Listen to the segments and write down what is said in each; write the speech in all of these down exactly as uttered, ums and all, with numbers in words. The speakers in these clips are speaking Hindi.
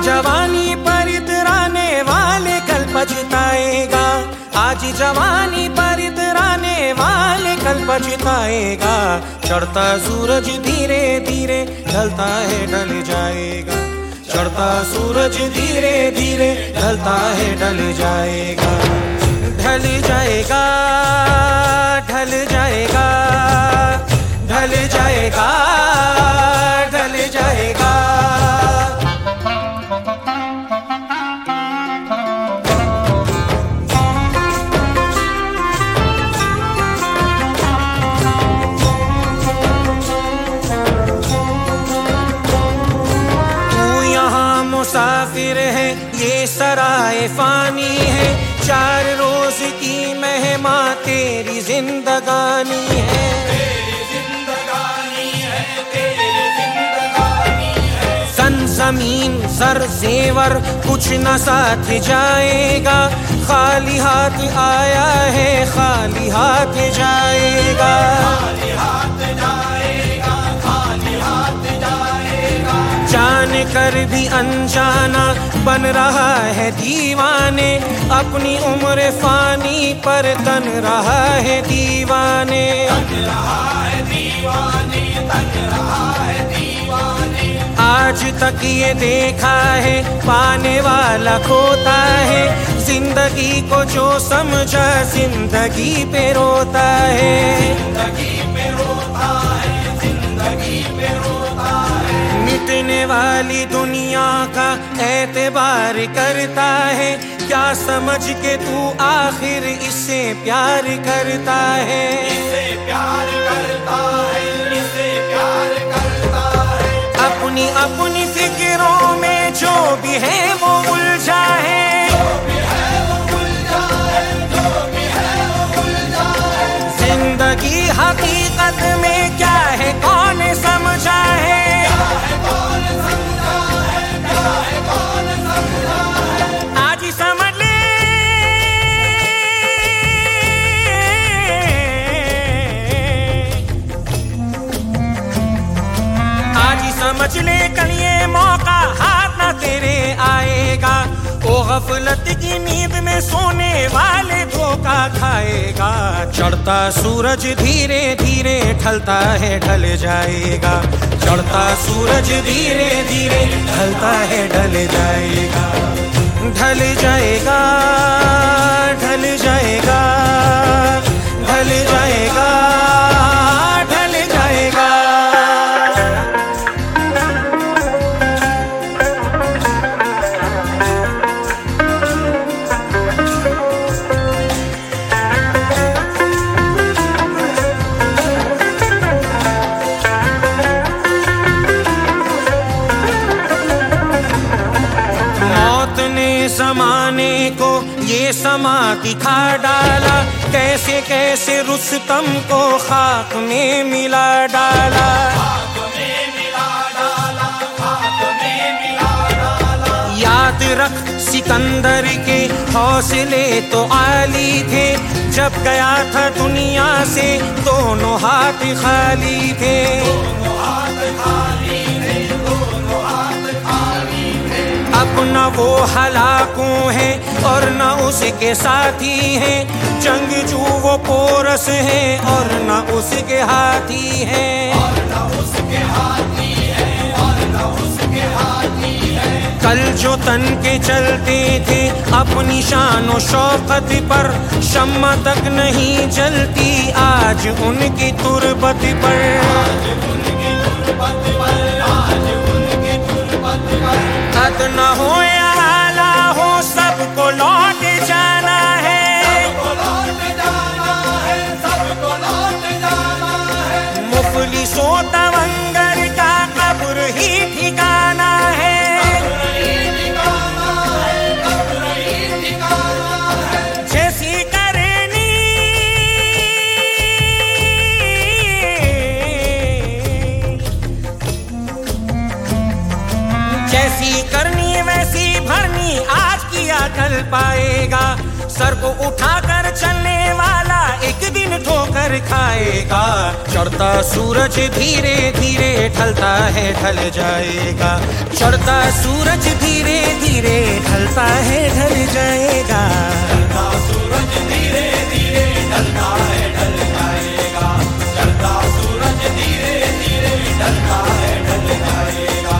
जवानी पर इतराने वाले कल पछताएगा, आज जवानी पर इतराने वाले कल पछताएगा। चढ़ता सूरज धीरे धीरे ढलता है ढल जाएगा, चढ़ता सूरज धीरे धीरे ढलता है ढल जाएगा। ढल जाएगा ढल जाएगा ढल जाएगा ढल जाएगा। मुसाफिर है ये सराय फानी है, चार रोज की मेहमा तेरी जिंदगानी है। तेरी जिंदगानी है, तेरी जिंदगानी है। सन जमीन सर जेवर कुछ न साथ जाएगा, खाली हाथ आया है खाली हाथ जाएगा। खाली हाथ जाएगा खाली हाथ जाएगा। जान कर भी अनजाना बन रहा है दीवाने, अपनी उम्र फानी पर तन रहा है दीवाने। तन रहा है दीवाने, तन रहा है दीवाने। आज तक ये देखा है पाने वाला खोता है, जिंदगी को जो समझा जिंदगी पे रोता है। जिंदगी पे रोता है, जिंदगी पे रोता है। मिटने वाली दुनिया का एतबार करता है, क्या समझ के तू आखिर इससे प्यार करता है। इससे प्यार करता है, इससे प्यार करता है। अपनी अपनी फिक्रों में जो भी है वो उलझा है, जो भी है वो उलझा है, जो भी है वो उलझा है। जिंदगी हकीकत में क्या है कौन समझा है, आज ही समझ ले। आज ही समझ ले कल ये मौका हाथ ना तेरे आएगा, ओ गफलत की नींद में सोने वाले धोखा खाएगा। चढ़ता सूरज धीरे धीरे ढलता है ढल जाएगा, चढ़ता सूरज धीरे धीरे ढलता है ढल जाएगा। ढल जाएगा ढल जाएगा ढल जाएगा ढल जाएगा। ज़माने को ये समा दिखा डाला, कैसे कैसे रुस्तम को खाक में मिला डाला। खाक में मिला डाला, खाक में मिला डाला। याद रख सिकंदर के हौसले तो आली थे, जब गया था दुनिया से दोनों हाथ खाली थे। दोनों हाथ खाली थे, दोनों हाथ खाली थे। अब न वो हलाकों है और न उसके साथी हैं, जंगजू वो पोरस है और न उसके हाथी है। और न उसके हाथी है, और न उसके हाथी है। कल जो तन के चलते थे अपनी शान और शौकत पर, शम्मा तक नहीं जलती आज उनकी तुरबत पर। आज उनकी तुरबत पर, आज उनकी तुरबत पर। कद न हो या आला हो सबको लौट जाना है, सबको लौट जाना है, सबको लौट जाना है। मुफलिसो तवंगर का कब्र ही ठिकाना है, कब्र ही ठिकाना है, कब्र ही ठिकाना है। जैसी करनी जैसी करनी वैसी भरनी, आज किया कल पाएगा। सर को उठाकर चलने वाला एक दिन ठोकर खाएगा। चढ़ता सूरज धीरे धीरे ढलता है ढल जाएगा। चढ़ता सूरज धीरे धीरे ढलता है ढल जाएगा। चढ़ता सूरज धीरे धीरे ढलता है ढल जाएगा। चढ़ता सूरज धीरे धीरे ढलता है ढल जाएगा।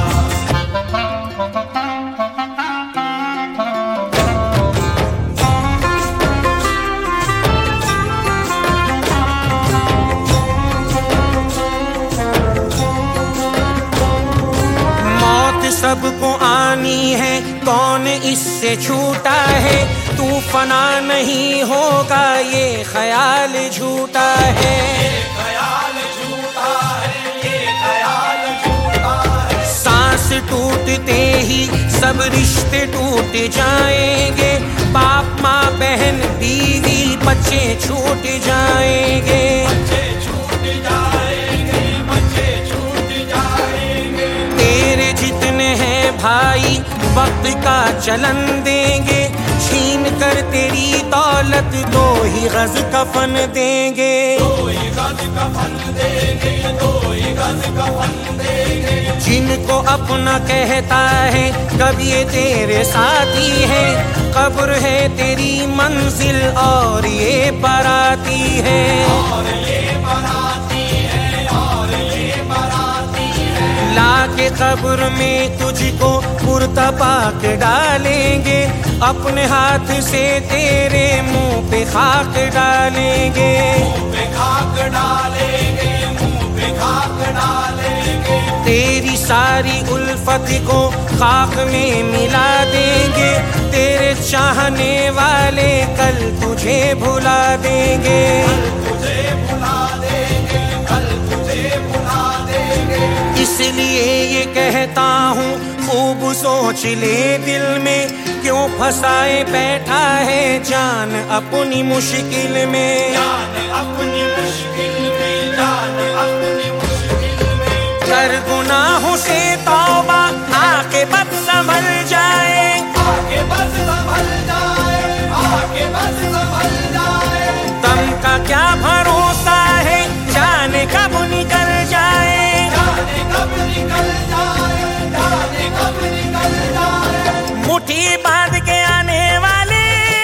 सबको आनी है, कौन इससे छूटा है। तू फना नहीं होगा, ये ख्याल झूठा है। ये ख्याल झूठा है, ये ख्याल झूठा है। सांस टूटते ही सब रिश्ते टूट जाएंगे। बाप माँ बहन बीवी बच्चे छूट जाएंगे। बच्चे छूट जाएंगे, बच्चे छूट जाएंगे। तेरे जितने हैं भाई वक्त का चलन देंगे। छीन कर तेरी दौलत दो ही गज कफन देंगे। दो ही गज कफन देंगे, दो ही गज कफन देंगे। जिनको अपना कहता है कब ये तेरे साथी है। कब्र है तेरी मंजिल और ये बाराती है। और ये बाराती है, और ये बाराती है। लाके कब्र में तुझको कुर्ता पाक डालेंगे। अपने हाथ से तेरे मुंह पे खाक डालेंगे। मुंह पे खाक डालेंगे, मुंह पे खाक डालेंगे। तेरी सारी उल्फत को खाक में मिला देंगे। तेरे चाहने वाले कल तुझे भुला देंगे। कल तुझे भुला देंगे, कल तुझे भुला देंगे। इसलिए ये कहता हूँ खूब सोच ले दिल में। क्यों फंसाए बैठा है जान अपनी मुश्किल में। जान अपनी मुश्किल में, जान अपनी मुश्किल में। कर गुनाहों से तौबा, आके बद संभल जाए। आके बस संभल जाए, आके बस संभल जाए। दम का क्या भरोसा है, जाने कब निकल जाए। जाने कब निकल जाए, जाने कब निकल जाए। मुट्ठी बांध के आने वाले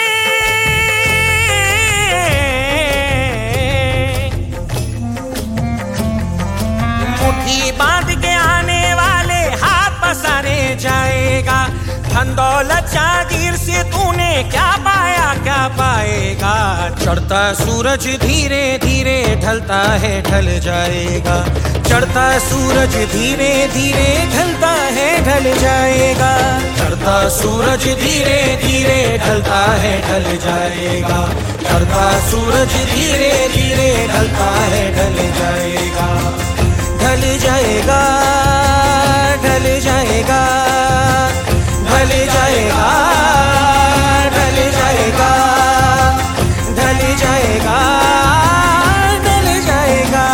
मुट्ठी बांध के आने वाले हाथ पसारे जाएगा। धन दौलत जागीर से तूने क्या पाया क्या पाएगा। चढ़ता सूरज धीरे धीरे ढलता है ढल जाएगा। चढ़ता सूरज धीरे धीरे ढलता है ढल जाएगा। चढ़ता सूरज धीरे धीरे ढलता है ढल जाएगा। चढ़ता सूरज धीरे धीरे ढलता है ढल जाएगा। ढल जाएगा, ढल जाएगा, ढल जाएगा, ढल जाएगा, ढल जाएगा, ढल जाएगा।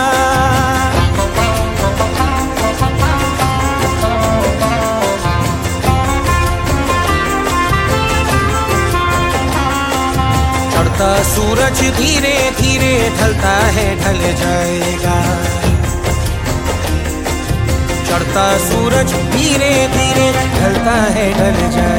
चढ़ता सूरज धीरे धीरे ढलता है ढल जाएगा। चढ़ता सूरज धीरे धीरे ढलता है ढल जाएगा।